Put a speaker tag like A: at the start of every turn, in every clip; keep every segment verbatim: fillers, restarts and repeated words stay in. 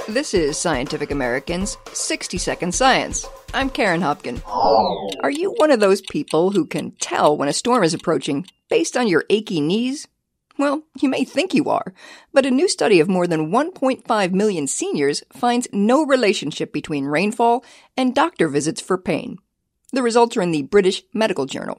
A: This is Scientific American's sixty second Science. I'm Karen Hopkin. Are you one of those people who can tell when a storm is approaching based on your achy knees? Well, you may think you are, but a new study of more than one point five million seniors finds no relationship between rainfall and doctor visits for pain. The results are in the British Medical Journal.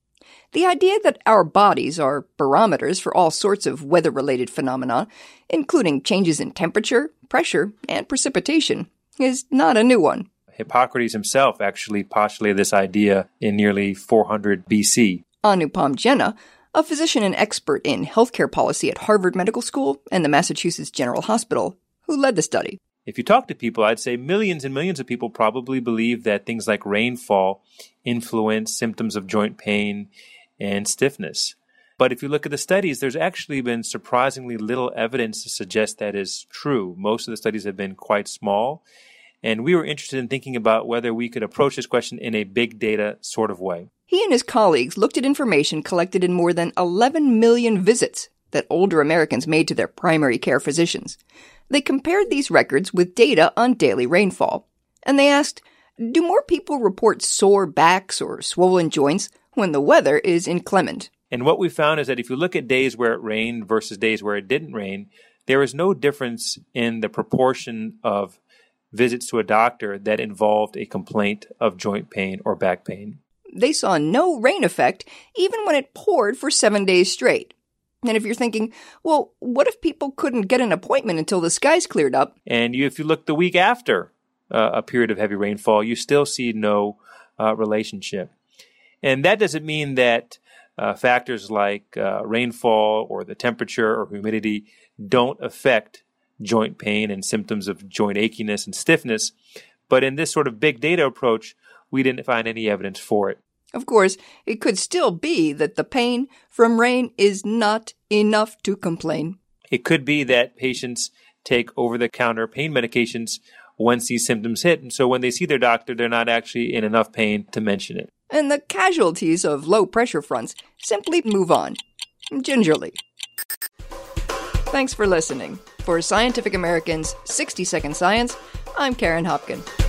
A: The idea that our bodies are barometers for all sorts of weather-related phenomena, including changes in temperature, pressure, and precipitation, is not a new one.
B: Hippocrates himself actually postulated this idea in nearly four hundred B C.
A: Anupam Jena, a physician and expert in healthcare policy at Harvard Medical School and the Massachusetts General Hospital, who led the study.
B: If you talk to people, I'd say millions and millions of people probably believe that things like rainfall influence symptoms of joint pain and stiffness. But if you look at the studies, there's actually been surprisingly little evidence to suggest that is true. Most of the studies have been quite small, and we were interested in thinking about whether we could approach this question in a big data sort of way.
A: He and his colleagues looked at information collected in more than eleven million visits that older Americans made to their primary care physicians. They compared these records with data on daily rainfall, and they asked, do more people report sore backs or swollen joints when the weather is inclement?
B: And what we found is that if you look at days where it rained versus days where it didn't rain, there is no difference in the proportion of visits to a doctor that involved a complaint of joint pain or back pain.
A: They saw no rain effect even when it poured for seven days straight. And if you're thinking, well, what if people couldn't get an appointment until the skies cleared up?
B: And you, if you look the week after uh, a period of heavy rainfall, you still see no uh, relationship. And that doesn't mean that uh, factors like uh, rainfall or the temperature or humidity don't affect joint pain and symptoms of joint achiness and stiffness. But in this sort of big data approach, we didn't find any evidence for it.
A: Of course, it could still be that the pain from rain is not enough to complain.
B: It could be that patients take over-the-counter pain medications once these symptoms hit, and so when they see their doctor, they're not actually in enough pain to mention it.
A: And the casualties of low-pressure fronts simply move on, gingerly. Thanks for listening. For Scientific American's sixty second Science, I'm Karen Hopkin.